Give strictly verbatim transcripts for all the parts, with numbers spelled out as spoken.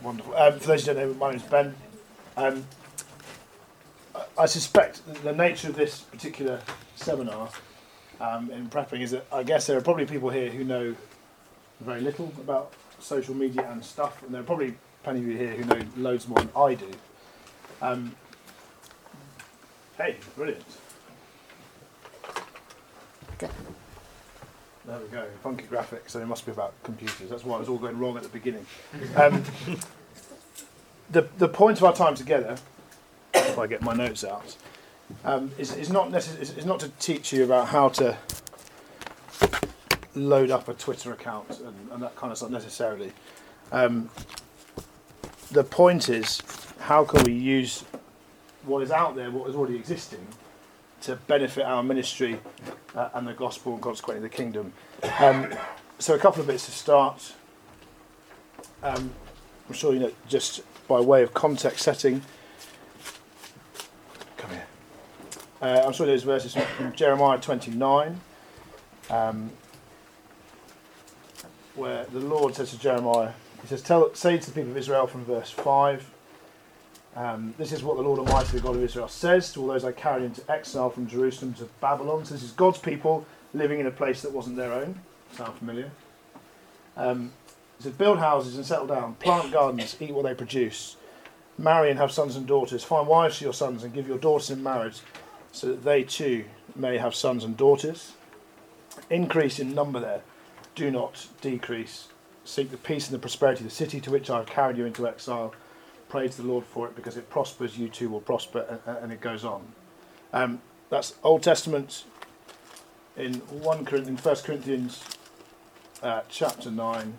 Wonderful. Um, for those who don't know, my name's Ben. Um, I, I suspect the nature of this particular seminar um, in prepping is that I guess there are probably people here who know very little about social media and stuff, and there are probably plenty of you here who know loads more than I do. Um, hey, brilliant. Okay. There we go, funky graphics, so it must be about computers. That's why it was all going wrong at the beginning. Um, the the point of our time together, if I get my notes out, um, is, is, not necess- is, is not to teach you about how to load up a Twitter account and, and that kind of stuff necessarily. Um, the point is, how can we use what is out there, what is already existing, to benefit our ministry uh, and the gospel and consequently the kingdom. Um, so a couple of bits to start. Um, I'm sure you know, just by way of context setting. Come here. Uh, I'm sure there's verses from Jeremiah twenty-nine, um, where the Lord says to Jeremiah, he says, "Tell, say to the people of Israel," from verse five, Um, this is what the Lord Almighty, the God of Israel, says to all those I carried into exile from Jerusalem to Babylon. So this is God's people living in a place that wasn't their own. Sound familiar? Um, it says, "Build houses and settle down, plant gardens, eat what they produce, marry and have sons and daughters, find wives for your sons and give your daughters in marriage, so that they too may have sons and daughters. Increase in number there, do not decrease. Seek the peace and the prosperity of the city to which I have carried you into exile. Praise the Lord for it, because it prospers, you too will prosper," and, and it goes on. Um, that's Old Testament in one Corinthians, First Corinthians uh, chapter nine.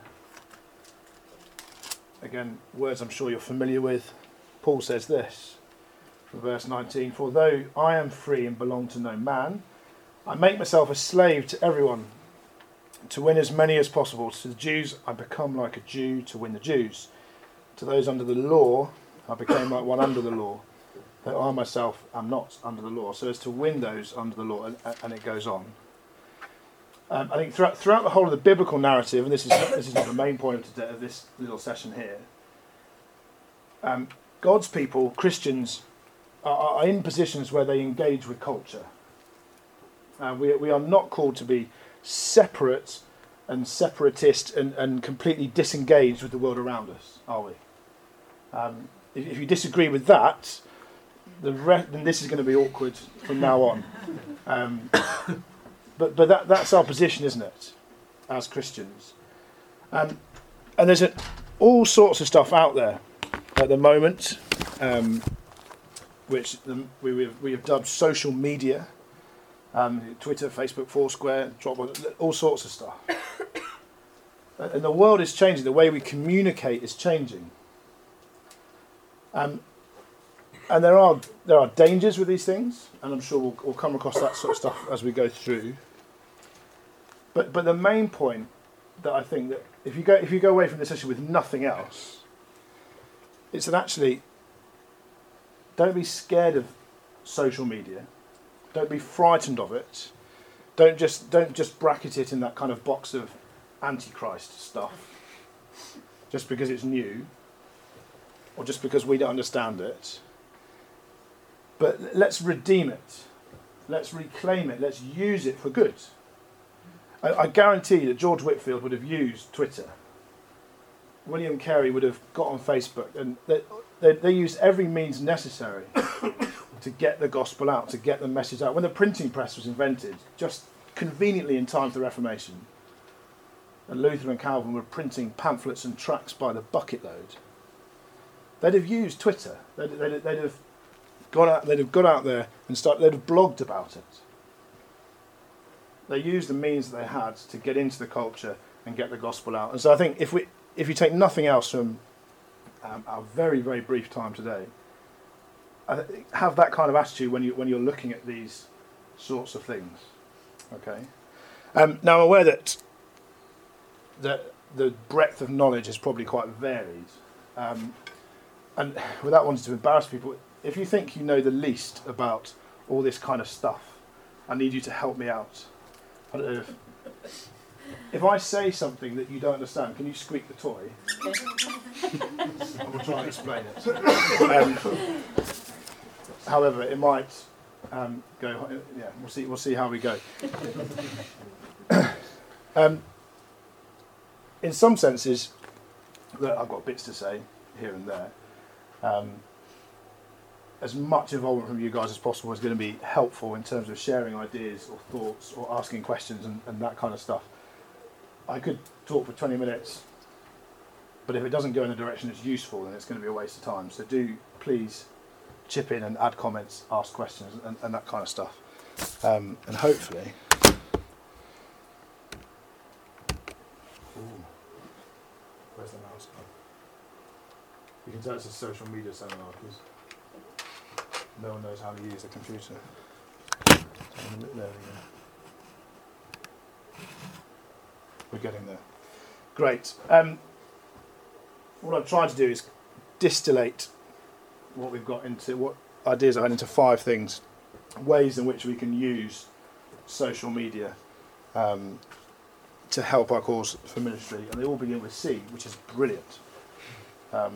Again, words I'm sure you're familiar with. Paul says this from verse nineteen: "For though I am free and belong to no man, I make myself a slave to everyone, to win as many as possible. To the Jews I become like a Jew to win the Jews. To those under the law, I became like one under the law, though I myself am not under the law, so as to win those under the law," and, and it goes on. Um, I think throughout, throughout the whole of the biblical narrative, and this is this is not the main point of, today, of this little session here, um, God's people, Christians, are, are in positions where they engage with culture. Uh, we, we are not called to be separate and separatist and, and completely disengaged with the world around us, are we? Um, if, if you disagree with that, the re- then this is going to be awkward from now on. Um, but but that that's our position, isn't it, as Christians? Um, and there's a, all sorts of stuff out there at the moment, um, which the, we we have, we have dubbed social media. Um, Twitter, Facebook, Foursquare, Dropbox, all sorts of stuff. And the world is changing. The way we communicate is changing. Um, and there are there are dangers with these things, and I'm sure we'll, we'll come across that sort of stuff as we go through. But but the main point that I think that if you go if you go away from this session with nothing else, it's that actually don't be scared of social media. Don't be frightened of it. Don't just don't just bracket it in that kind of box of Antichrist stuff, just because it's new, or just because we don't understand it. But let's redeem it. Let's reclaim it. Let's use it for good. I, I guarantee that George Whitfield would have used Twitter. William Carey would have got on Facebook, and they, they, they used every means necessary to get the gospel out, to get the message out. When the printing press was invented, just conveniently in time for the Reformation, and Luther and Calvin were printing pamphlets and tracts by the bucket load, they'd have used Twitter. They'd, they'd, they'd have got out. They'd have got out there and start. They'd have blogged about it. They used the means that they had to get into the culture and get the gospel out. And so I think if we, if you take nothing else from um, our very very brief time today, I th- have that kind of attitude when you when you're looking at these sorts of things. Okay. Um, now I'm aware that that the breadth of knowledge is probably quite varied. Um, and without wanting to embarrass people, if you think you know the least about all this kind of stuff, I need you to help me out. I don't know if, if I say something that you don't understand, can you squeak the toy? try and explain it. Um, however, it might um, go. Yeah, we'll see. We'll see how we go. um, in some senses, look, I've got bits to say here and there. Um, as much involvement from you guys as possible is going to be helpful in terms of sharing ideas or thoughts or asking questions and, and that kind of stuff. I could talk for twenty minutes, but if it doesn't go in the direction that's useful, then it's going to be a waste of time. So do please chip in and add comments, ask questions, and, and that kind of stuff. Um, and hopefully... Ooh. Where's the mouse gone? You can tell it's a social media seminar because no one knows how to use a computer. There we go. We're getting there. Great. Um, what I've tried to do is distillate what we've got into, what ideas I had into five things, ways in which we can use social media um, to help our cause for ministry. And they all begin with C, which is brilliant. Um,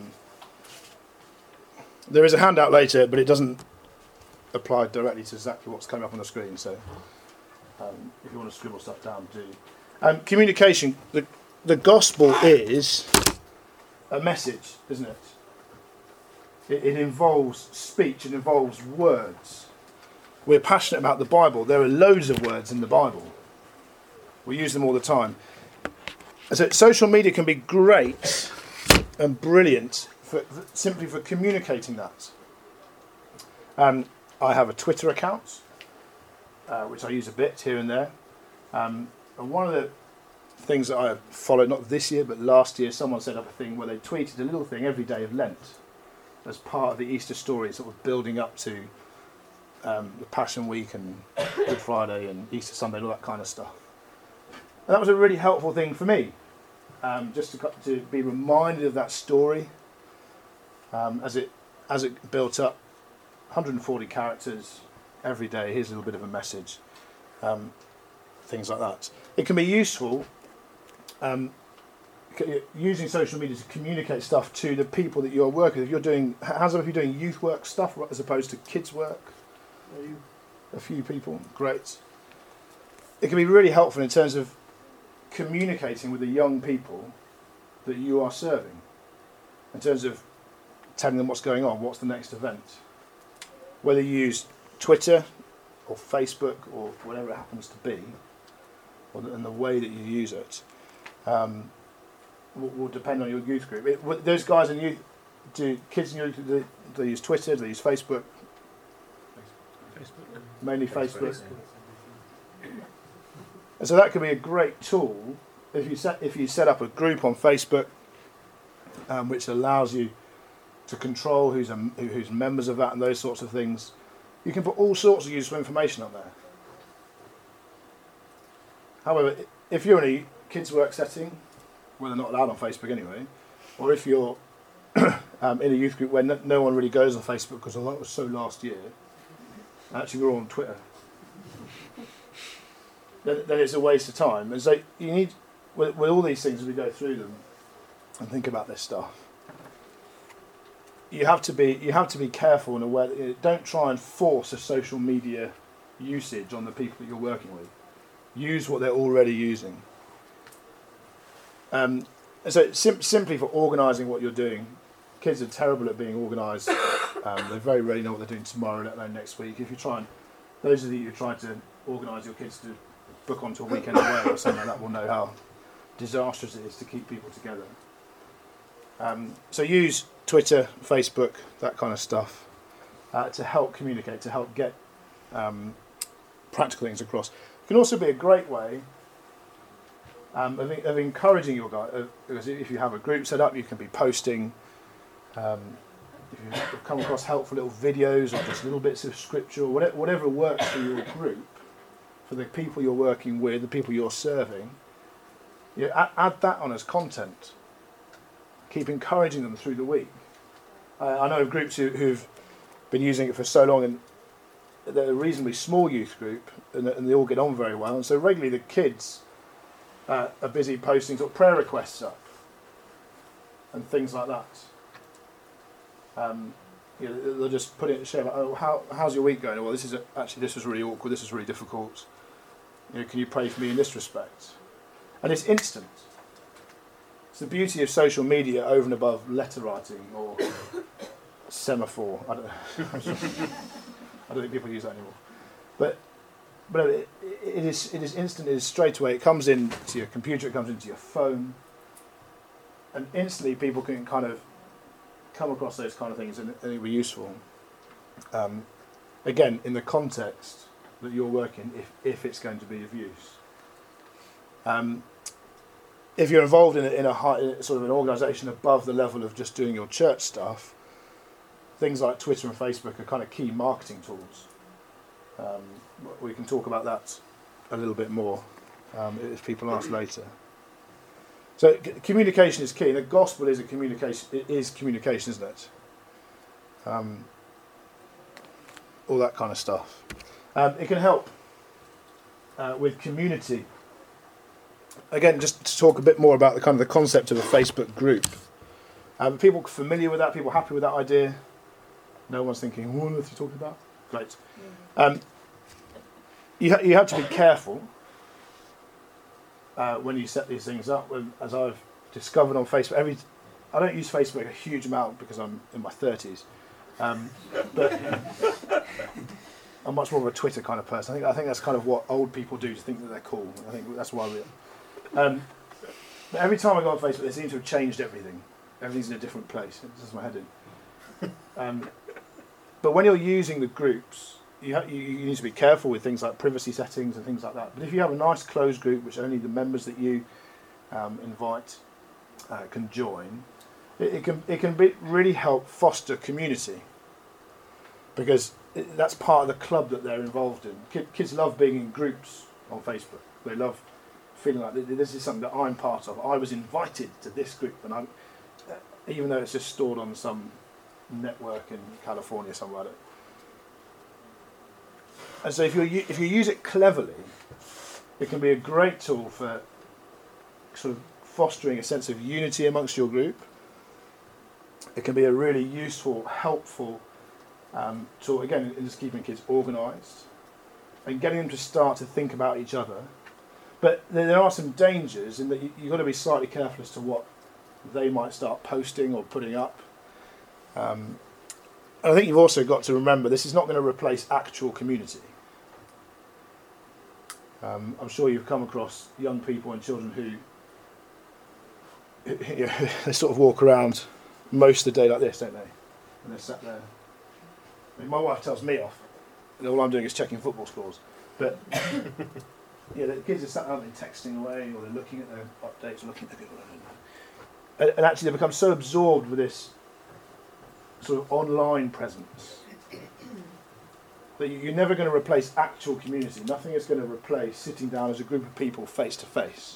there is a handout later, but it doesn't apply directly to exactly what's coming up on the screen. So um, if you want to scribble stuff down, do. Um, communication. The, the gospel is a message, isn't it? it? It involves speech. It involves words. We're passionate about the Bible. There are loads of words in the Bible. We use them all the time. So social media can be great and brilliant for, for simply for communicating that. Um, I have a Twitter account, uh, which I use a bit here and there. Um, and one of the things that I followed, not this year, but last year, someone set up a thing where they tweeted a little thing every day of Lent as part of the Easter story, sort of building up to um, the Passion Week and Good Friday and Easter Sunday and all that kind of stuff. And that was a really helpful thing for me, um, just to, to be reminded of that story um, as it as it built up. one hundred forty characters every day. Here's a little bit of a message. Um, things like that. It can be useful um, using social media to communicate stuff to the people that you're working with. If you're doing, how's it if you're doing youth work stuff as opposed to kids work? Are you a few people? Great. It can be really helpful in terms of communicating with the young people that you are serving, in terms of telling them what's going on, what's the next event. Whether you use Twitter or Facebook or whatever it happens to be, or the, and the way that you use it, um, will, will depend on your youth group. It, those guys in youth, do kids in youth, do they use Twitter? Do they use Facebook? Facebook. Mainly Facebook. Facebook. And so that could be a great tool if you set if you set up a group on Facebook, um, which allows you to control who's a, who's members of that and those sorts of things. You can put all sorts of useful information on there. However, if you're in a kids' work setting, where they're not allowed on Facebook anyway, or if you're um, in a youth group where no, no one really goes on Facebook because oh, that was so last year, actually we're all on Twitter, then, then it's a waste of time. And so you need, with, with all these things as we go through them and think about this stuff, you have to be you have to be careful and aware that you don't try and force a social media usage on the people that you're working with. Use what they're already using. Um, so sim- simply for organising what you're doing, kids are terrible at being organised. Um, they very rarely know what they're doing tomorrow, let alone next week. If you try and, those of you who try to organise your kids to book onto a weekend away or something like that will know how disastrous it is to keep people together. Um, so use Twitter, Facebook, that kind of stuff uh, to help communicate, to help get um, practical things across. It can also be a great way um, of, of encouraging your guys, uh, because if you have a group set up, you can be posting, um, if you've come across helpful little videos or just little bits of scripture, or whatever, whatever works for your group, for the people you're working with, the people you're serving, you add, add that on as content. Keep encouraging them through the week. Uh, I know of groups who, who've been using it for so long, and they're a reasonably small youth group, and, and they all get on very well. And so regularly the kids uh, are busy posting sort of prayer requests up and things like that. Um, you know, they'll just put it, share, like, oh, how, how's your week going? Well, this is a, actually this was really awkward. This was really difficult. You know, can you pray for me in this respect? And it's instant. It's the beauty of social media over and above letter writing or semaphore. I don't, I don't think people use that anymore. But but it, it is it is instant. It is straight away. It comes into your computer. It comes into your phone, and instantly people can kind of come across those kind of things, and, and it'll be useful. Um, again, in the context that you're working, if if it's going to be of use. Um, if you're involved in a, in a high, sort of an organisation above the level of just doing your church stuff, things like Twitter and Facebook are kind of key marketing tools. Um, we can talk about that a little bit more um, if people ask later. So c- communication is key. The gospel is a communication. It is communication, isn't it? Um, all that kind of stuff. Um, it can help uh, with community. Again, just to talk a bit more about the kind of the concept of a Facebook group. Um, people familiar with that? People happy with that idea? No one's thinking, what are you talking about? Great. Um, you, ha- you have to be careful uh, when you set these things up. When, as I've discovered on Facebook, every I don't use Facebook a huge amount because I'm in my thirties, um, but I'm much more of a Twitter kind of person. I think I think that's kind of what old people do to think that they're cool. I think that's why we. Um, but every time I go on Facebook, they seem to have changed everything. Everything's in a different place. It does my head in. Um, but when you're using the groups, you, ha- you you need to be careful with things like privacy settings and things like that. But if you have a nice closed group, which only the members that you um, invite uh, can join, it, it can it can be really help foster community, because it, that's part of the club that they're involved in. Kid, kids love being in groups on Facebook. They love feeling like this is something that I'm part of. I was invited to this group, and I'm, even though it's just stored on some network in California somewhere. And so if you if you use it cleverly, it can be a great tool for sort of fostering a sense of unity amongst your group. It can be a really useful, helpful um, tool, again, in just keeping kids organised and getting them to start to think about each other. But there are some dangers in that you, you've got to be slightly careful as to what they might start posting or putting up. Um, and I think you've also got to remember this is not going to replace actual community. Um, I'm sure you've come across young people and children who, who you know, they sort of walk around most of the day like this, don't they? And they're sat there. I mean, my wife tells me off, and all I'm doing is checking football scores. But yeah, the kids are sat there texting away, or they're looking at their updates, or looking at their people. And, and actually, they become so absorbed with this sort of online presence that you, you're never going to replace actual community. Nothing is going to replace sitting down as a group of people face to face.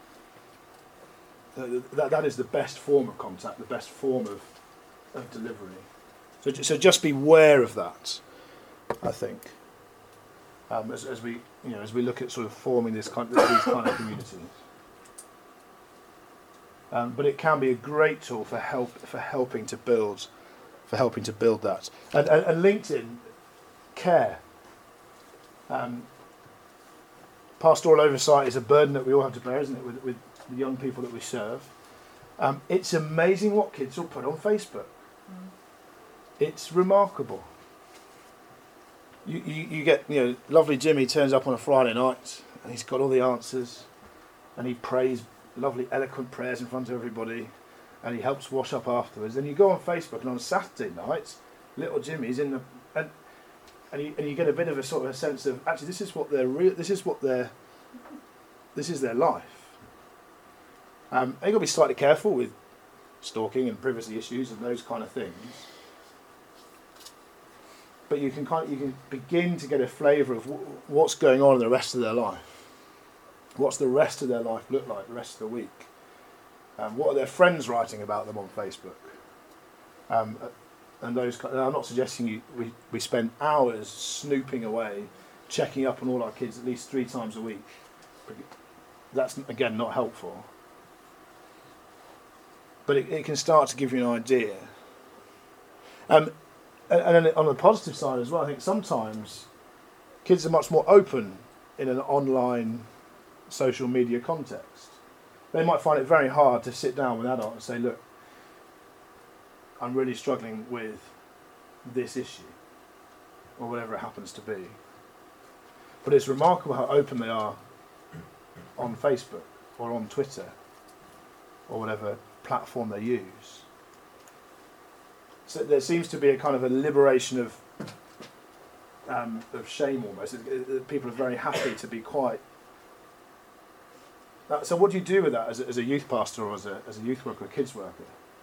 That that is the best form of contact, the best form of of delivery. So, so just beware of that, I think. Um, as, as we, you know, as we look at sort of forming this kind, these kind of communities, um, but it can be a great tool for help for helping to build, for helping to build that. And, and, and LinkedIn, care. Um, pastoral oversight is a burden that we all have to bear, isn't it? With, with the young people that we serve, um, it's amazing what kids will put on Facebook. Mm. It's remarkable. You, you you get, you know, lovely Jimmy turns up on a Friday night and he's got all the answers and he prays lovely eloquent prayers in front of everybody and he helps wash up afterwards. Then you go on Facebook and on Saturday night, little Jimmy's in the and and you, and you get a bit of a sort of a sense of actually this is what they're real this is what they're this is their life. Um, and you've got to be slightly careful with stalking and privacy issues and those kind of things. But you can kind of, you can begin to get a flavour of w- what's going on in the rest of their life. What's the rest of their life look like the rest of the week? Um, what are their friends writing about them on Facebook? Um, and those. Kind of, I'm not suggesting you, we we spend hours snooping away, checking up on all our kids at least three times a week. That's again not helpful. But it, it can start to give you an idea Um, and, and then on the positive side as well, I think sometimes kids are much more open in an online social media context. They might find it very hard to sit down with an adult and say, look, I'm really struggling with this issue, or whatever it happens to be. But it's remarkable how open they are on Facebook or on Twitter or whatever platform they use. So there seems to be a kind of a liberation of um, of shame almost. It, it, people are very happy to be quite... Uh, so what do you do with that as a, as a youth pastor or as a, as a youth worker or a kids worker?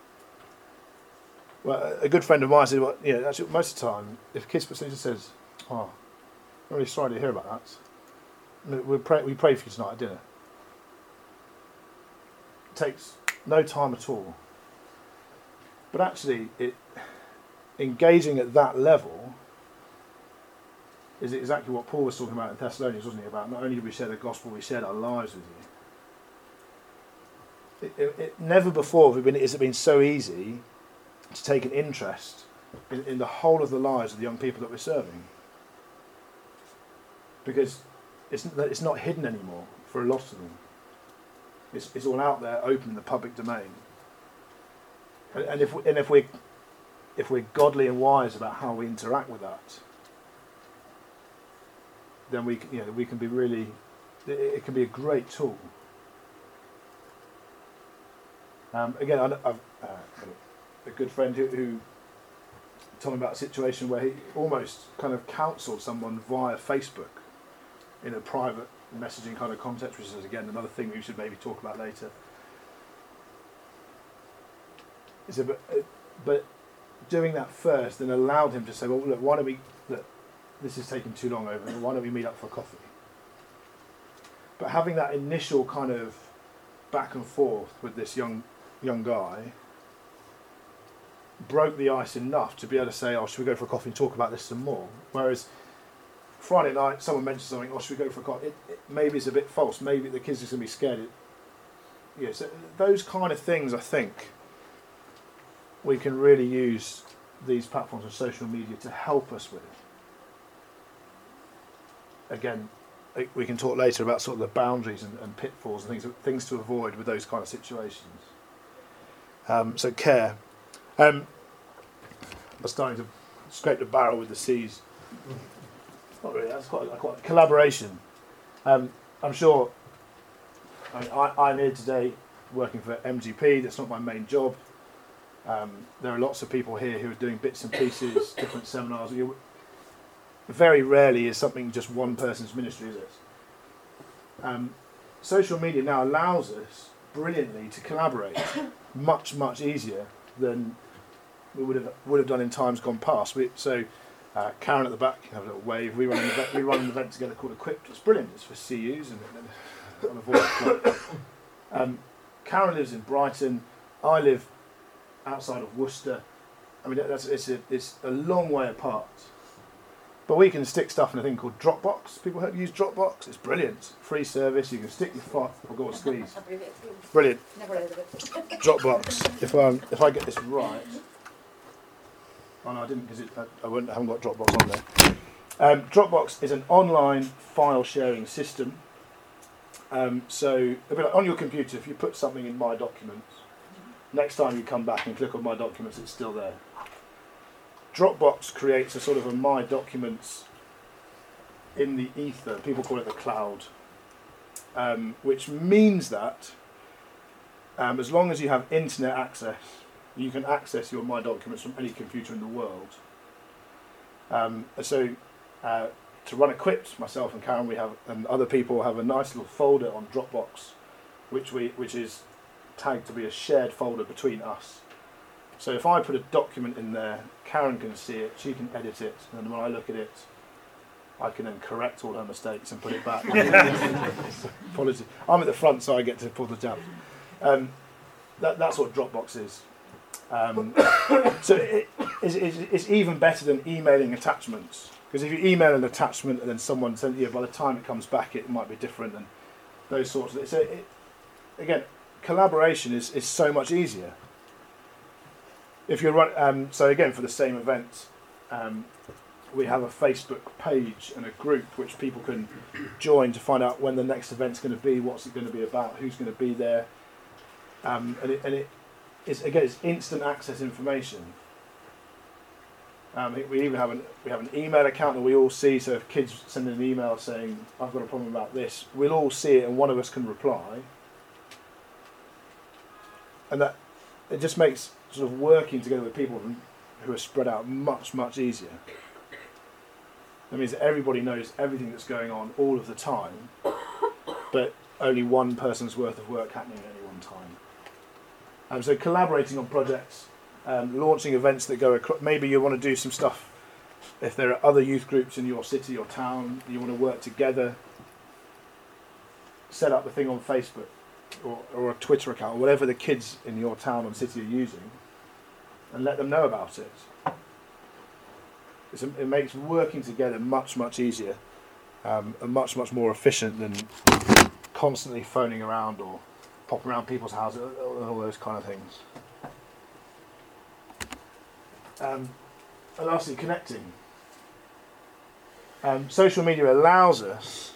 Well, a good friend of mine said, well, you know, actually, most of the time, if a kids pastor says, oh, I'm really sorry to hear about that, we pray, we pray for you tonight at dinner. It takes no time at all. But actually, it engaging at that level is exactly what Paul was talking about in Thessalonians, wasn't he? About not only do we share the gospel, we shared our lives with you. It, it, it never before has it, been, has it been so easy to take an interest in, in the whole of the lives of the young people that we're serving. Because it's, it's not hidden anymore for a lot of them. It's, it's all out there, open in the public domain. And, and if we, and if we if we're godly and wise about how we interact with that, then we can, you know, we can be really, it, it can be a great tool. Um, again, I, I've, uh, a good friend who, who told me about a situation where he almost kind of counselled someone via Facebook in a private messaging kind of context, which is again another thing we should maybe talk about later. It's a, but, but doing that first then allowed him to say, well, look, why don't we, look, this is taking too long over, why don't we meet up for coffee? But having that initial kind of back and forth with this young young guy broke the ice enough to be able to say, oh, should we go for a coffee and talk about this some more? Whereas Friday night, someone mentioned something, oh, should we go for a coffee? It, it, maybe it's a bit false. Maybe the kids are going to be scared. It, yeah, so those kind of things, I think, we can really use these platforms and social media to help us with. Again, we can talk later about sort of the boundaries and, and pitfalls and things things to avoid with those kind of situations. Um, so care. Um, I'm starting to scrape the barrel with the C's. Not really. That's quite, quite collaboration. Um, I'm sure. I mean, I, I'm here today working for M G P. That's not my main job. Um, there are lots of people here who are doing bits and pieces, different seminars. You, very rarely is something just one person's ministry, is it? Um, social media now allows us brilliantly to collaborate much, much easier than we would have would have done in times gone past. We, so, uh, Karen at the back, have a little wave. We run an event, we run an event together called Equipped. It's brilliant. It's for C Us and, and on a voice. Um, Karen lives in Brighton. I live outside of Worcester. I mean, that's it's a it's a long way apart. But we can stick stuff in a thing called Dropbox. People have used Dropbox. It's brilliant. Free service. You can stick your foot or go and squeeze. Brilliant. Never heard of it. Dropbox. If I if I get this right. Oh no, I didn't because I, I, wouldn't, I haven't got Dropbox on there. Um, Dropbox is an online file sharing system. Um, so a bit like on your computer, if you put something in My Documents, next time you come back and click on My Documents, it's still there. Dropbox creates a sort of a My Documents in the ether. People call it the cloud, um, which means that um, as long as you have internet access, you can access your My Documents from any computer in the world. Um, so uh, to run Equipped, myself and Karen, we have, and other people have a nice little folder on Dropbox, which we which is tagged to be a shared folder between us. So if I put a document in there, Karen can see it, she can edit it, and when I look at it, I can then correct all her mistakes and put it back. Apologies. I'm at the front, so I get to pull the tab. Um, that, that's what Dropbox is. Um, so it, it's, it's, it's even better than emailing attachments, because if you email an attachment and then someone sends you, by the time it comes back, it might be different, and those sorts of things. So it, again, collaboration is, is so much easier. if you're run, um, so again for the same event, um, we have a Facebook page and a group which people can join to find out when the next event's going to be, what's it going to be about, who's going to be there, um, and it, and it is again it's instant access information. Um, we even have an we have an email account that we all see. So if kids send an email saying I've got a problem about this, we'll all see it and one of us can reply. And that it just makes sort of working together with people who are spread out much much easier. That means that everybody knows everything that's going on all of the time, but only one person's worth of work happening at any one time. Um, so collaborating on projects. Um, launching events that go across. Maybe you want to do some stuff. If there are other youth groups in your city or town, you want to work together. Set up a thing on Facebook or, or a Twitter account, or whatever the kids in your town or city are using, and let them know about it. It's a, it makes working together much, much easier um, and much, much more efficient than constantly phoning around or popping around people's houses and all those kind of things. Um, and lastly, connecting. Um, social media allows us.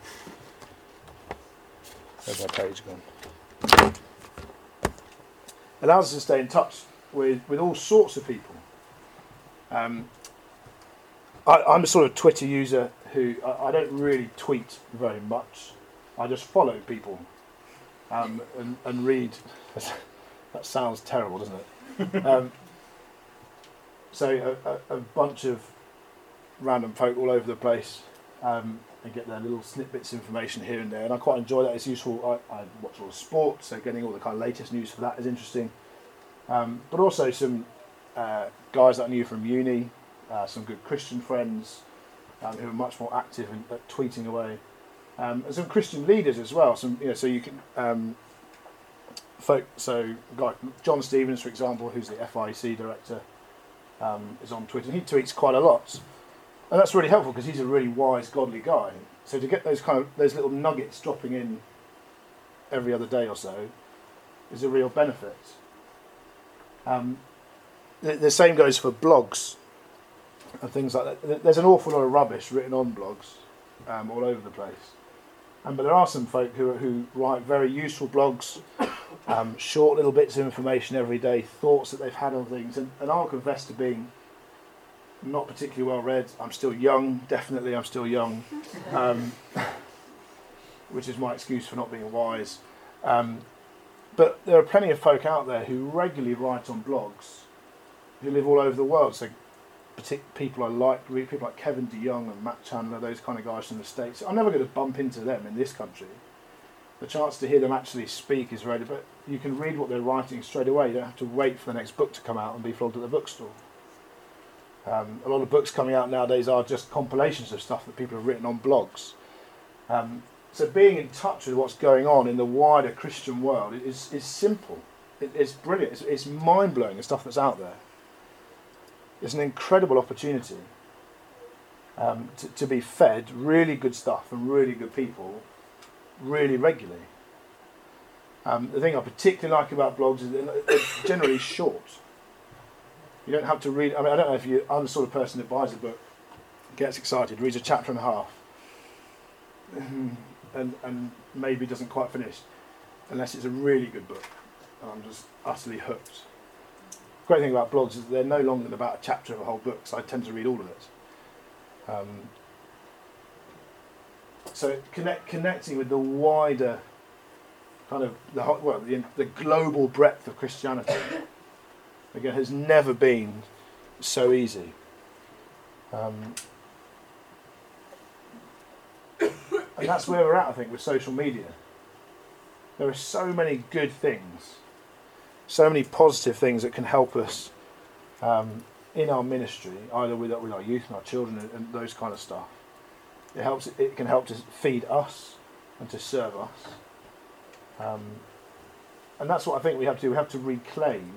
Where's my page gone? Allows us to stay in touch with, with all sorts of people. Um, I, I'm a sort of Twitter user who I, I don't really tweet very much. I just follow people um, and, and read. That sounds terrible, doesn't it? Um, So a, a, a bunch of random folk all over the place um, and get their little snippets of information here and there, and I quite enjoy that. It's useful. I, I watch all the sport, so getting all the kind of latest news for that is interesting. Um, but also some uh, guys that I knew from uni, uh, some good Christian friends um, who are much more active in, at tweeting away, um, and some Christian leaders as well. Some you know, so you can um, folk. So guy John Stevens, for example, who's the F I E C director. Um, is on Twitter. He tweets quite a lot, and that's really helpful because he's a really wise, godly guy. So to get those kind of those little nuggets dropping in every other day or so is a real benefit. Um, the, the same goes for blogs and things like that. There's an awful lot of rubbish written on blogs um, all over the place, um, but there are some folk who who write very useful blogs. Um, short little bits of information every day, thoughts that they've had on things, and, and I'll confess to being not particularly well read. I'm still young, definitely I'm still young, um, which is my excuse for not being wise. Um, but there are plenty of folk out there who regularly write on blogs, who live all over the world. So partic- people I like, people like Kevin DeYoung and Matt Chandler, those kind of guys from the States. I'm never going to bump into them in this country. The chance to hear them actually speak is rare, but you can read what they're writing straight away. You don't have to wait for the next book to come out and be flogged at the bookstore. Um, a lot of books coming out nowadays are just compilations of stuff that people have written on blogs. Um, so being in touch with what's going on in the wider Christian world is is simple. It, it's brilliant. It's, it's mind-blowing, the stuff that's out there. It's an incredible opportunity um, to, to be fed really good stuff from really good people really regularly. Um, the thing I particularly like about blogs is that they're generally short. You don't have to read. I mean, I don't know if you. I'm the sort of person that buys a book, gets excited, reads a chapter and a half, and and maybe doesn't quite finish, unless it's a really good book, and I'm just utterly hooked. The great thing about blogs is that they're no longer than about a chapter of a whole book, so I tend to read all of it. Um, So connect, connecting with the wider kind of the whole- well the, the global breadth of Christianity again has never been so easy. Um, and that's where we're at, I think, with social media. There are so many good things, so many positive things that can help us um, in our ministry, either with with our youth and our children and, and those kind of stuff. It helps. It can help to feed us and to serve us, um, and that's what I think we have to do. We have to reclaim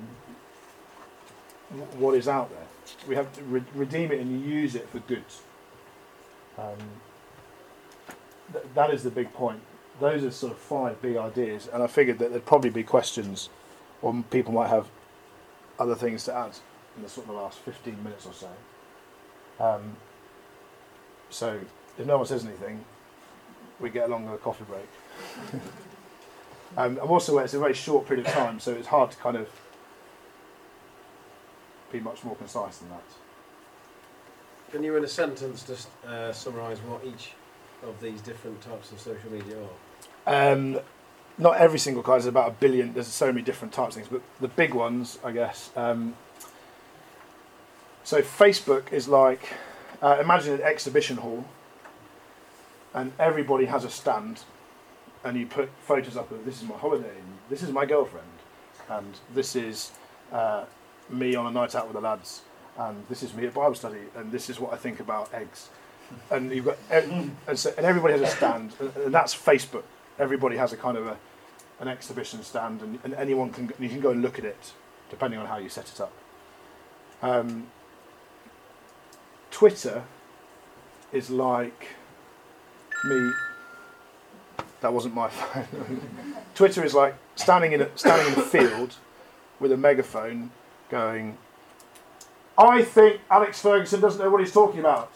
what is out there. We have to re- redeem it and use it for good. Um, th- that is the big point. Those are sort of five big ideas, and I figured that there'd probably be questions, or people might have other things to add in the sort of the last fifteen minutes or so. Um, so if no one says anything, we get along with a coffee break. um, I'm also aware it's a very short period of time, so it's hard to kind of be much more concise than that. Can you, in a sentence, just uh, summarise what each of these different types of social media are? Um, not every single kind. There's about a billion. There's so many different types of things, but the big ones, I guess. Um, so Facebook is like, uh, imagine an exhibition hall, and everybody has a stand, and you put photos up of this is my holiday, and this is my girlfriend, and this is uh, me on a night out with the lads, and this is me at Bible study, and this is what I think about eggs. And you've got, and, so, and everybody has a stand, and that's Facebook. Everybody has a kind of a, an exhibition stand, and, and anyone can you can go and look at it, depending on how you set it up. Um, Twitter is like me. That wasn't my phone. Twitter is like standing in a standing in a field with a megaphone, going, "I think Alex Ferguson doesn't know what he's talking about."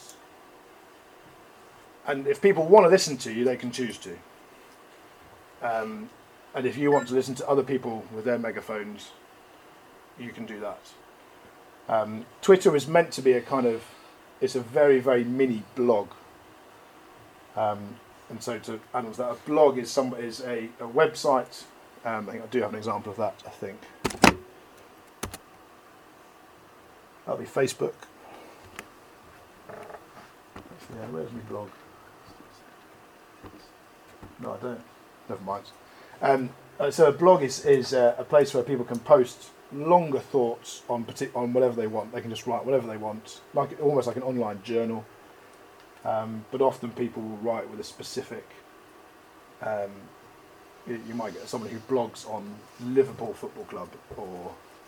And if people want to listen to you, they can choose to. Um, and if you want to listen to other people with their megaphones, you can do that. Um, Twitter is meant to be a kind of, it's a very, very mini blog. Um, and so to add on to that, a blog is some is a, a website. Um, I think I do have an example of that, I think. That'll be Facebook. Yeah, where's my blog? No, I don't. Never mind. Um, uh, so a blog is, is uh, a place where people can post longer thoughts on partic- on whatever they want. They can just write whatever they want, like almost like an online journal. Um, but often people will write with a specific. Um, you, you might get someone who blogs on Liverpool Football Club or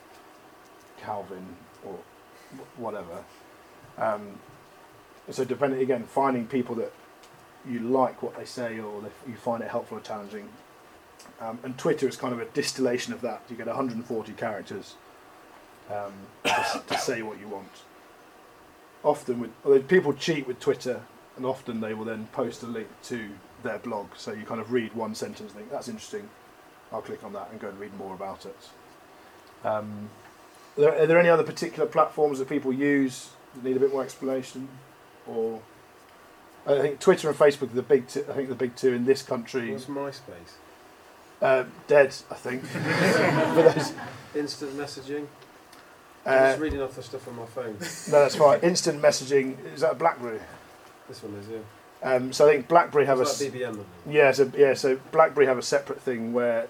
Calvin or whatever. Um, so depending again, finding people that you like what they say or they, you find it helpful or challenging. Um, and Twitter is kind of a distillation of that. You get one hundred forty characters um, to, to say what you want. Often, with although people cheat with Twitter, and often they will then post a link to their blog. So you kind of read one sentence and think, that's interesting, I'll click on that and go and read more about it. Um, are, there, are there any other particular platforms that people use that need a bit more explanation? Or I think Twitter and Facebook are the big two, I think the big two in this country. What's MySpace? Uh, dead, I think. those, Instant messaging? uh, I'm just reading off the stuff on my phone. No, that's fine. Instant messaging, is that a BlackBerry? This one is, yeah. Um, so I think BlackBerry have It's a like B B M. yeah, so yeah, so BlackBerry have a separate thing where,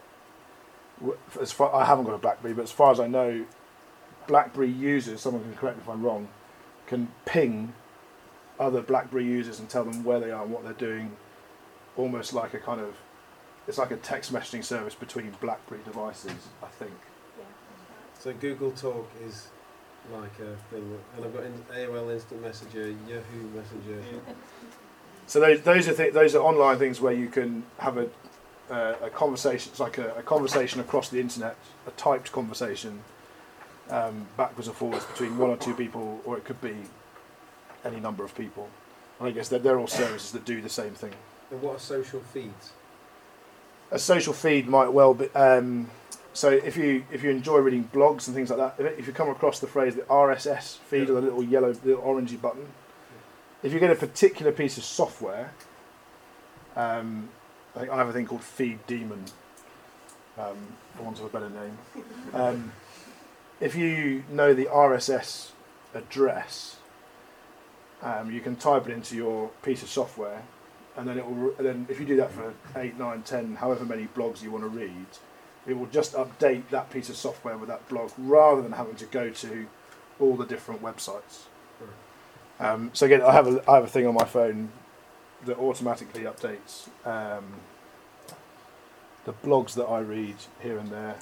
as far I haven't got a BlackBerry, but as far as I know, BlackBerry users, someone can correct me if I'm wrong, can ping other BlackBerry users and tell them where they are and what they're doing, almost like a kind of, it's like a text messaging service between BlackBerry devices, I think. So Google Talk is like a thing, and I've got in, A O L Instant Messenger, Yahoo Messenger. So those those are th- those are online things where you can have a uh, a conversation. It's like a, a conversation across the internet, a typed conversation, um, backwards and forwards between one or two people, or it could be any number of people. And I guess that they're all services that do the same thing. And what are social feeds? A social feed might well be. Um, so if you if you enjoy reading blogs and things like that, if, if you come across the phrase the R S S feed, or the little yellow, little orangey button, if you get a particular piece of software, um, I think I have a thing called Feed Demon, um, for want of a better name. Um, if you know the R S S address, um, you can type it into your piece of software, and then it will. And then if you do that for eight, nine, ten, however many blogs you want to read, it will just update that piece of software with that blog, rather than having to go to all the different websites. Um, so again, I have a I have a thing on my phone that automatically updates um, the blogs that I read here and there,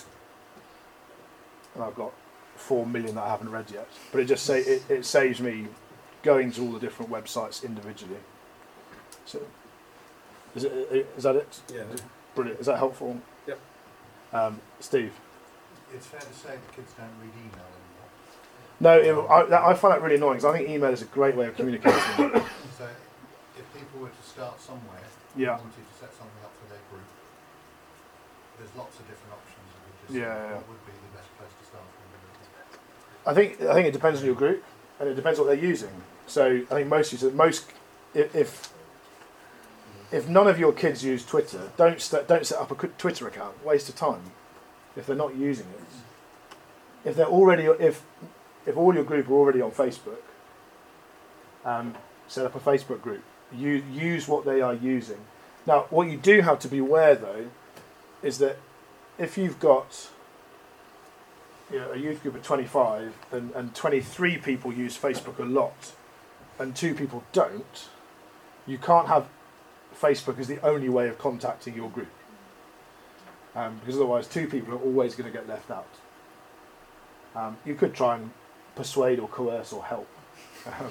and I've got four million that I haven't read yet. But it just say it, it saves me going to all the different websites individually. So is it is that it? Yeah. Brilliant. Is that helpful? Yep. Um, Steve. it's fair to say that kids don't read email anymore. No, it, I, that, I find that really annoying because I think email is a great way of communicating. So if people were to start somewhere, Yeah. and wanted to set something up for their group, there's lots of different options. And we just Yeah, think yeah. what would be the best place to start from? I think I think it depends on your group, and it depends what they're using. So I think most users, most if if, if none of your kids use Twitter, don't st- don't set up a Twitter account. Waste of time if they're not using it. If they're already if if all your group are already on Facebook, um, set up a Facebook group. You use what they are using. Now, what you do have to be aware though, is that if you've got you know, a youth group of twenty-five and, and twenty-three people use Facebook a lot and two people don't, you can't have Facebook as the only way of contacting your group. Um, because otherwise two people are always going to get left out. Um, you could try and persuade or coerce or help. Um,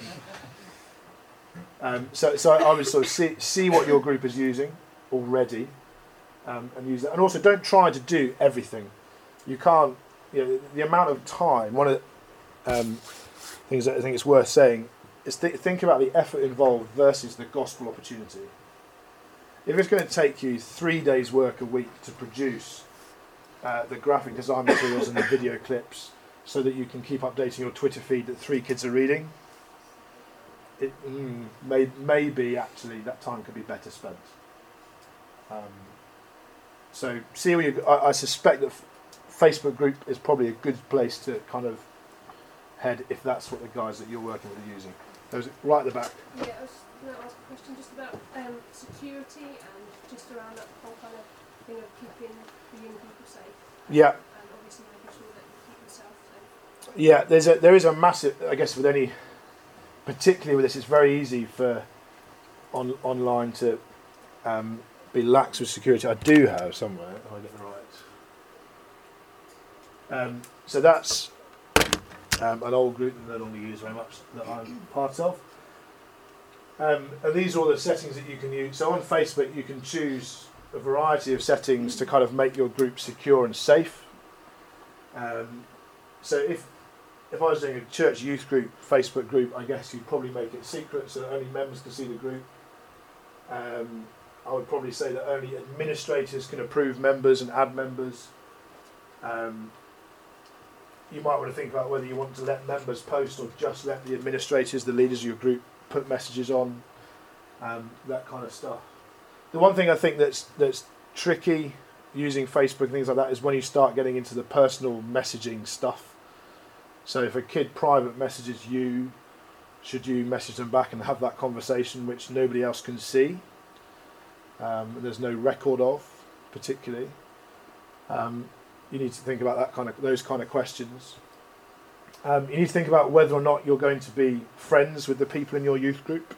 um, so, so I would sort of see, see what your group is using already um, and use that. And also don't try to do everything. You can't, you know, the amount of time, one of the um, things that I think it's worth saying is th- think about the effort involved versus the gospel opportunity. If it's going to take you three days' work a week to produce uh, the graphic design materials and the video clips so that you can keep updating your Twitter feed that three kids are reading, it mm, may, maybe actually that time could be better spent. Um, so see where you. I, I suspect that f- Facebook group is probably a good place to kind of head if that's what the guys that you're working with are using. There's right at the back. Yeah, I was going to ask a question just about um, security and just around that whole kind of thing of keeping the young people safe. Yeah. And obviously making sure that you keep yourself safe. Yeah, there's a there is a massive. I guess with any, particularly with this, it's very easy for on online to um, be lax with security. I do have somewhere. If I get the right. Um, so that's um, an old group that I don't use very much that I'm part of. Um, and these are all the settings that you can use. So on Facebook, you can choose a variety of settings to kind of make your group secure and safe. Um, so if if I was doing a church youth group Facebook group, I guess you'd probably make it secret so that only members can see the group. Um, I would probably say that only administrators can approve members and add members. Um, you might want to think about whether you want to let members post or just let the administrators, the leaders of your group, put messages on, um, that kind of stuff. The one thing I think that's that's tricky using Facebook and things like that is when you start getting into the personal messaging stuff. So if a kid private messages you, should you message them back and have that conversation which nobody else can see? Um, and there's no record of, particularly. Um, you need to think about that kind of those kind of questions. Um, you need to think about whether or not you're going to be friends with the people in your youth group.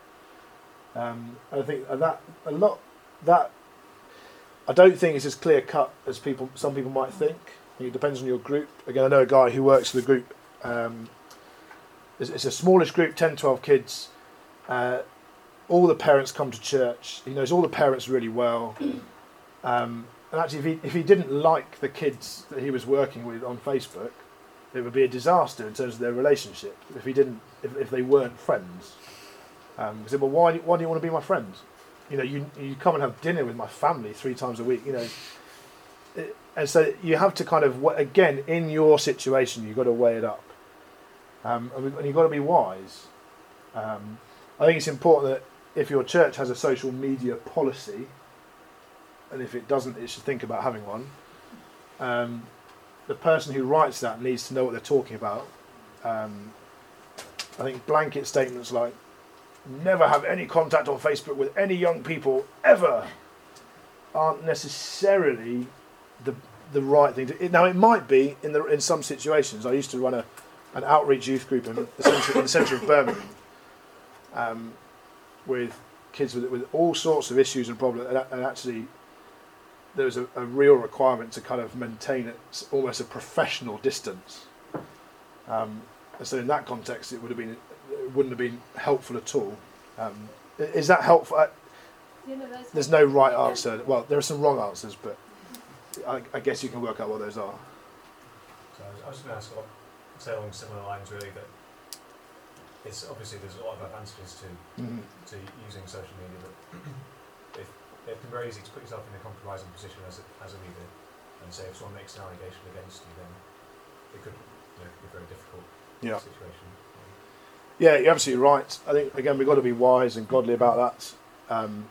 Um, and I think that a lot that I don't think it's as clear cut as people some people might think. I think it depends on your group. Again, I know a guy who works for the group. Um, it's, it's a smallish group, ten, twelve kids. Uh, all the parents come to church. He knows all the parents really well. Um, and actually, if he if he didn't like the kids that he was working with on Facebook, it would be a disaster in terms of their relationship if he didn't, if, if they weren't friends. Um, he said, well, why, why do you want to be my friend? You know, you you come and have dinner with my family three times a week. You know, it, and so you have to kind of again in your situation, you've got to weigh it up, um, and, and you've got to be wise. Um, I think it's important that if your church has a social media policy, and if it doesn't, it should think about having one. Um, the person who writes that needs to know what they're talking about. Um, I think blanket statements like never have any contact on Facebook with any young people ever aren't necessarily the the right thing to. Now it might be in the in some situations. I used to run a an outreach youth group in the centre, in the centre of Birmingham um, with kids with with all sorts of issues and problems, and, and actually there was a, a real requirement to kind of maintain it, almost a professional distance. Um, and so in that context, it would have been, it wouldn't have been helpful at all. Um, is that helpful? I, Yeah, no, that's there's no right answer. Well, there are some wrong answers, but I, I guess you can work out what those are. So I was, I was going to ask, say along similar lines, really, that it's obviously there's a lot of advantages to Mhm. to using social media, but if it can be very easy to put yourself in a compromising position as a, as a reader, and say if someone makes an allegation against you, then it could, you know, be a very difficult Yeah. situation. Yeah, you're absolutely right. I think again we've got to be wise and godly about that. Um,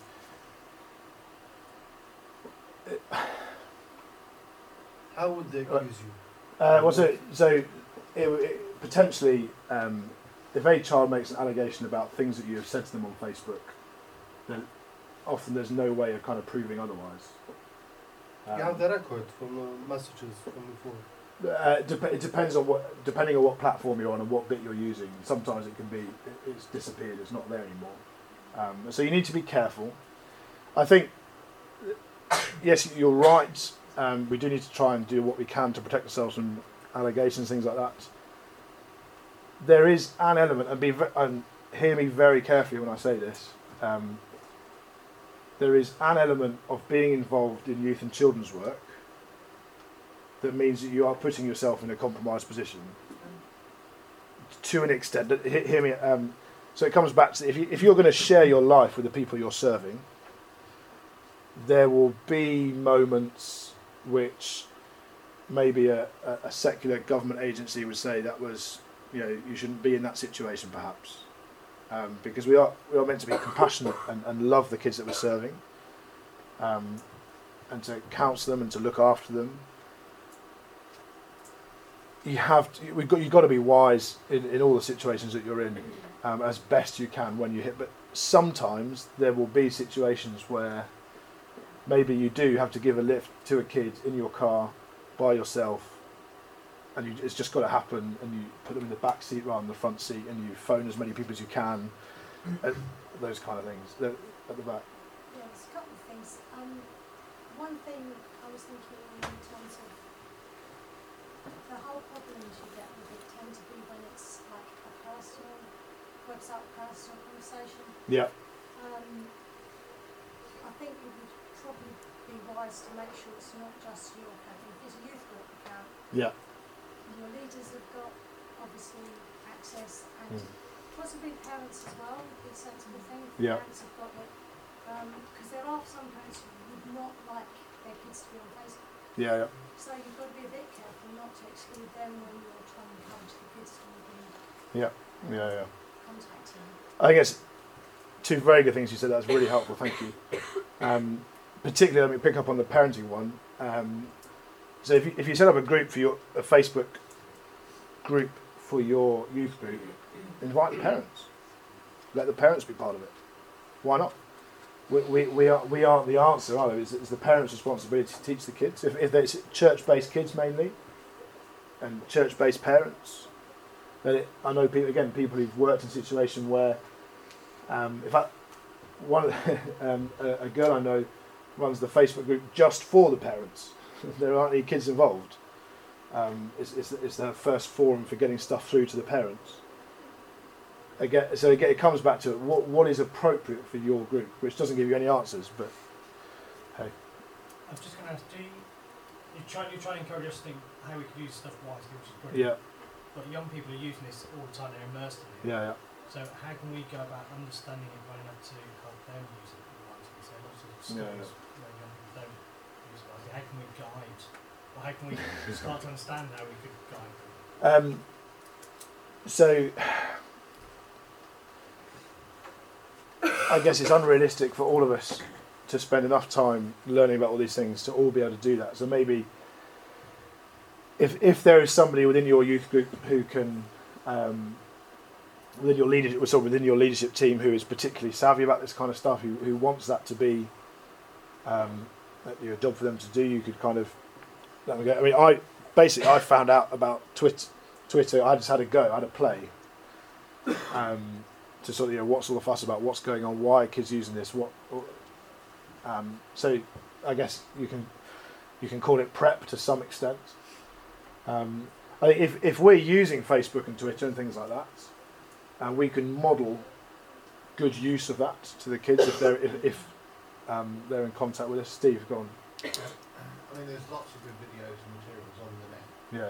How would they accuse you? Uh, well, so, so it, it, potentially, um, if a child makes an allegation about things that you have said to them on Facebook, then often there's no way of kind of proving otherwise. Um, You have the record from the messages from before. uh, dep- it depends on what, depending on what platform you're on and what bit you're using. Sometimes it can be, it, it's disappeared, it's not there anymore. Um, so you need to be careful. I think, yes, you're right. Um, we do need to try and do what we can to protect ourselves from allegations, things like that. There is an element, and be ve- and hear me very carefully when I say this. Um, there is an element of being involved in youth and children's work that means that you are putting yourself in a compromised position to an extent. That, he- hear me. Um, so it comes back to if, you, if you're going to share your life with the people you're serving, there will be moments which maybe a, a, a secular government agency would say that was, you know, you shouldn't be in that situation perhaps, um, because we are we are meant to be compassionate and, and love the kids that we're serving, um, and to counsel them and to look after them. You have to, we've got you've got to be wise in, in all the situations that you're in, um, as best you can when you hit. But sometimes there will be situations where maybe you do have to give a lift to a kid in your car by yourself, and you, it's just got to happen, and you put them in the back seat rather than the front seat, and you phone as many people as you can, and those kind of things. They're at the back. Yeah, there's a couple of things. Um, one thing I was thinking in terms of the whole problems you get with it tend to be when it's like a personal website, personal conversation. Yeah. Um, I think it would probably be wise to make sure it's not just your account. If it's a youth group account, Yeah. your leaders have got obviously access, and Mm. possibly parents as well. It's a sensible thing. If Yeah. Parents have got it because there are some parents who would not like their kids to be on Facebook. Yeah. Yeah. So you've got to be a bit careful not to exclude them when you're trying to encourage the kids to be Yeah. Yeah. Yeah. contacting. I think it's two very good things you said. That's really helpful. Thank you. Um, particularly, let me pick up on the parenting one. Um, so if you, if you set up a group for your a Facebook group for your youth group, invite the parents. Let the parents be part of it. Why not? We we, we are we aren't the answer, are we? It's, it's the parents' responsibility to teach the kids. If if it's church-based kids mainly, and church-based parents, then it, I know people again people who've worked in a situation where. Um, in fact, one of the, um, a, a girl I know runs the Facebook group just for the parents. There aren't any kids involved. Um, it's, it's, it's their first forum for getting stuff through to the parents. Again, so again, it comes back to what what is appropriate for your group, which doesn't give you any answers. But hey, I was just going to ask, do you, you try you try and encourage us to think how we could use stuff wisely, which is brilliant. yeah, But young people are using this all the time; they're immersed in it. yeah, yeah. So how can we go about understanding it well enough to help them use it wisely? So lots of schools Yeah, yeah. where young people don't use it wisely. How can we guide, or how can we start to understand how we could guide them? Um, so I guess it's unrealistic for all of us to spend enough time learning about all these things to all be able to do that. So maybe if if there is somebody within your youth group who can um, within your leadership, so within your leadership team who is particularly savvy about this kind of stuff, who who wants that to be um, a job for them to do, you could kind of let them go. I mean, I basically I found out about Twitter. Twitter, I just had a go, I had a play, um, to sort of, you know, what's all the fuss about, what's going on, why are kids using this, what, um, so I guess you can you can call it prep to some extent. Um, I think if if we're using Facebook and Twitter and things like that, and we can model good use of that to the kids if they're if, if um, they're in contact with us. Steve, go on. I mean, there's lots of good videos and materials on the net. Yeah. yeah.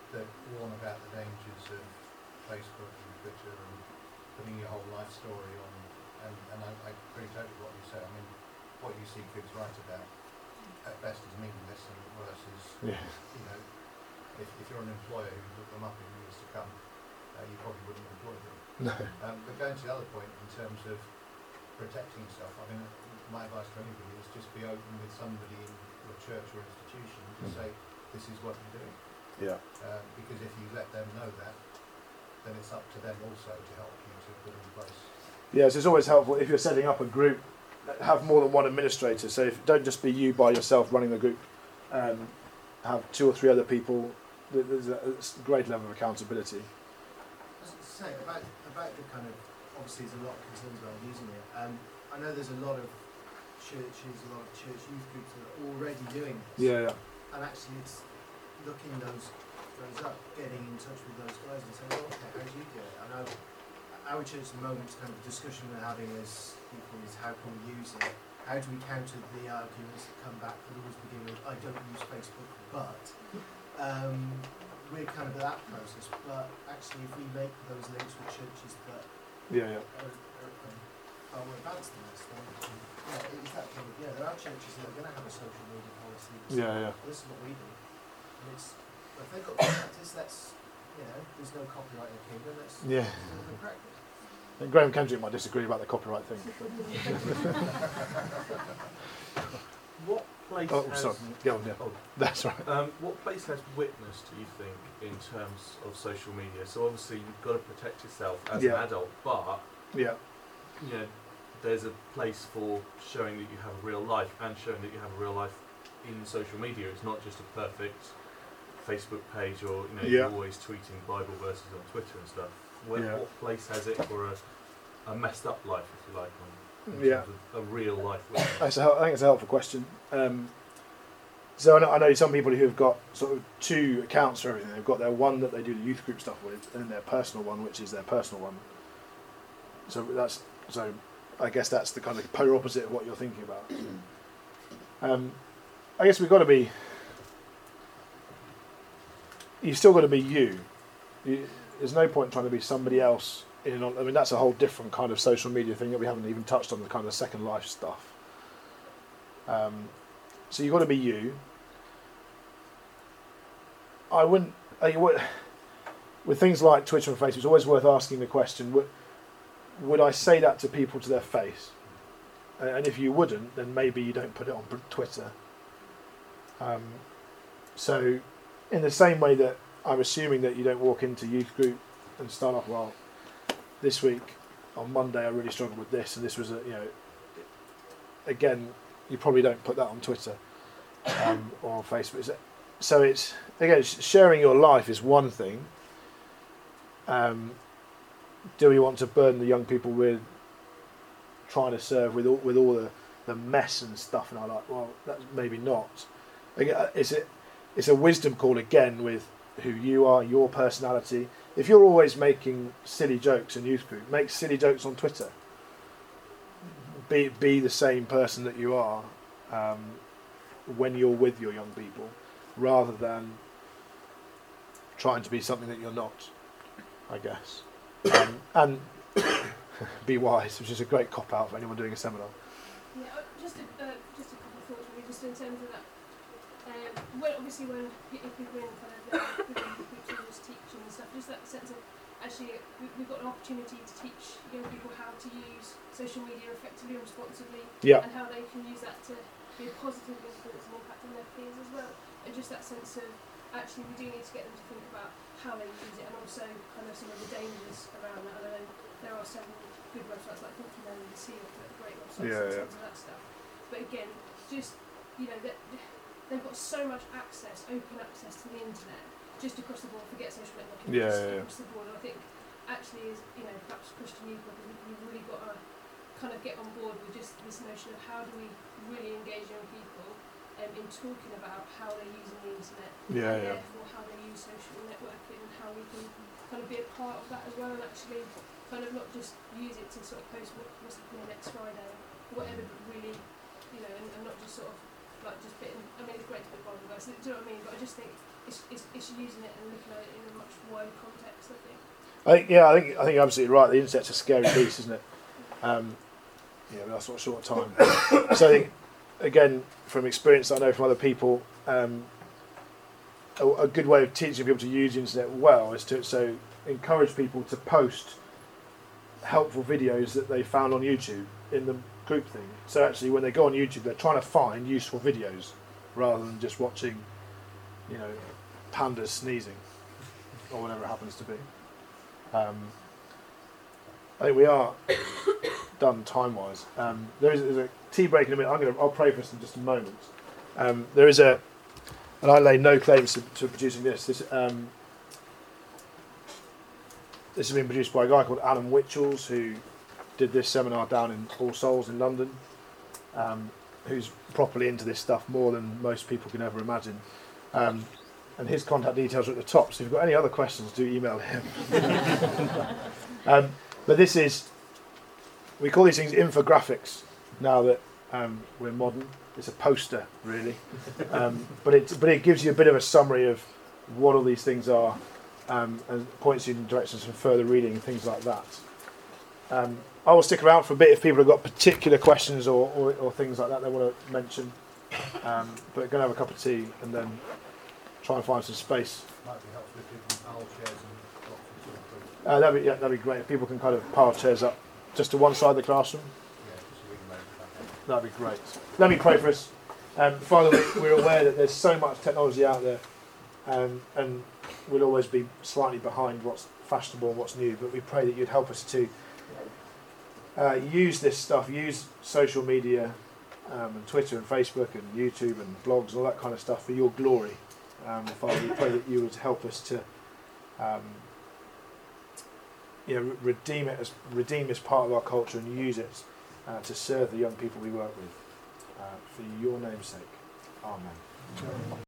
that warn about the dangers of Facebook and Twitter and putting your whole life story on. And, and I, I agree totally with what you say. I mean, what you see kids write about at best is meaningless, and at worst is, Yeah. you know, if, if you're an employer who look them up in years to come, uh, you probably wouldn't employ them. No. Um, but going to the other point in terms of protecting yourself, I mean, my advice to anybody is just be open with somebody in your church or institution to Mm. say, this is what you're doing. Yeah. Um, because if you let them know that, then it's up to them also to help you to put in place. Yes, it's always helpful if you're setting up a group, have more than one administrator. So if, don't just be you by yourself running the group. Um, have two or three other people. Th- There's a, there's a great level of accountability. I was going to say about about the kind of obviously there's a lot of concerns about using it. Um, I know there's a lot of churches, a lot of church youth groups that are already doing this. Yeah, yeah. And actually, it's looking those those up, getting in touch with those guys and saying, well, okay, how do you do it? I know our church at the moment, kind of discussion we're having as people is how can we use it? How do we counter the arguments that come back that always begin with, I don't use Facebook, but um, we're kind of at that process. But actually, if we make those links with churches that Yeah, yeah. are, are, are more advanced than us, then yeah, it's that kind of, yeah, there are churches that are going to have a social media policy. Yeah, yeah. This is what we do. And it's, if they've got good practice, that's, you know, there's no copyright in the kingdom, that's Yeah. still good practice. And Graham Kendrick might disagree about the copyright thing. What place Oh, has sorry. Go on, yeah. Oh. That's right. Um, what place has witness, do you think, in terms of social media? So obviously you've got to protect yourself as Yeah. an adult, but Yeah. you know, there's a place for showing that you have a real life and showing that you have a real life in social media. It's not just a perfect Facebook page or you know Yeah. you're always tweeting Bible verses on Twitter and stuff. Where, Yeah. What place has it for a, a messed up life, if you like, on, in Yeah. terms of a real life witness? That's a, hel- I think it's a helpful question. Um, so I know, I know some people who've got sort of two accounts for everything. They've got their one that they do the youth group stuff with, and then their personal one, which is their personal one. So that's so. I guess that's the kind of polar opposite of what you're thinking about. Um, I guess we've got to be. You've still got to be you. you. There's no point trying to be somebody else. In, I mean, that's a whole different kind of social media thing that we haven't even touched on, the kind of second life stuff. Um, so you've got to be you. I wouldn't. I, would, with things like Twitter and Facebook, it's always worth asking the question: would, would I say that to people to their face? And if you wouldn't, then maybe you don't put it on Twitter. Um, so, in the same way that I'm assuming that you don't walk into youth group and start off, well, this week on Monday I really struggled with this, and this was a, you know, again, you probably don't put that on Twitter um, or on Facebook. So it's, again, sharing your life is one thing. Um, do we want to burden the young people with trying to serve with all, with all the, the mess and stuff? And I like, well, that's maybe not. Again, it's a, it's a wisdom call again with who you are, your personality. If you're always making silly jokes in youth group, make silly jokes on Twitter. Be be the same person that you are um, when you're with your young people, rather than trying to be something that you're not, I guess. Um, and be wise, which is a great cop out for anyone doing a seminar. Yeah, uh, just a, uh, just a couple of thoughts really, just in terms of that. Um, well, obviously, when y- if people in kind of uh, groups and just teaching and stuff, just that sense of actually we, we've got an opportunity to teach young people how to use social media effectively and responsibly, Yeah. and how they can use that to be a positive influence and impact on their peers as well. And just that sense of actually we do need to get them to think about how they use it, and also kind of some of the dangers around that. And I know there are several good websites like Confident and Seal that are great websites Yeah, in yeah. terms of that stuff. But again, just you know that they've got so much access, open access to the internet, just across the board. Forget social networking, Yeah, just yeah, yeah. across the board. And I think actually, is you know perhaps Christian youth workers, we've really got to kind of get on board with just this notion of how do we really engage young people um, in talking about how they're using the internet, Yeah, and yeah. therefore how they use social networking, and how we can kind of be a part of that as well, and actually kind of not just use it to sort of post what, what's happening next Friday, whatever, but really, you know, and, and not just sort of like just bit. I mean, it's great to put Bible verses, do you know what I mean? But I just think it's, it's, it's using it and looking at it in a much wider context, I think. I think, yeah, I think I think you're absolutely right. The internet's a scary beast, isn't it? Um, yeah, but that's not a short time. So I think, again, from experience, I know from other people, um, a, a good way of teaching people to use the internet well is to so encourage people to post helpful videos that they found on YouTube in the group thing. So actually, when they go on YouTube, they're trying to find useful videos rather than just watching, you know, pandas sneezing or whatever it happens to be. Um, I think we are done time-wise. Um, there is there's a tea break in a minute. I'm gonna I'll pray for us in just a moment. Um, there is a, and I lay no claims to, to producing this. This um, this has been produced by a guy called Alan Witchells, who did this seminar down in All Souls in London. Um, who's properly into this stuff more than most people can ever imagine. Um, and his contact details are at the top, so if you've got any other questions, do email him. um, but this is, we call these things infographics now that um, we're modern. It's a poster, really. Um, but, it, but it gives you a bit of a summary of what all these things are um, and points you in directions for further reading and things like that. Um, I will stick around for a bit if people have got particular questions or, or, or things like that they want to mention. Um, but we're going to have a cup of tea and then try and find some space. Might be helpful if you can pile chairs and boxes sort of Uh, that'd be yeah, that'd be great. If people can kind of pile chairs up just to one side of the classroom, yeah, just so we can make that. that'd be great. Let me pray for us. Um, Father, we- we're aware that there's so much technology out there, um, and we'll always be slightly behind what's fashionable and what's new. But we pray that you'd help us to uh, use this stuff, use social media, um, and Twitter and Facebook and YouTube and blogs and all that kind of stuff for your glory. Um, Father, we pray that you would help us to, um, you know, re- redeem it as redeem as part of our culture and use it uh, to serve the young people we work with. Uh, for your name's sake, Amen.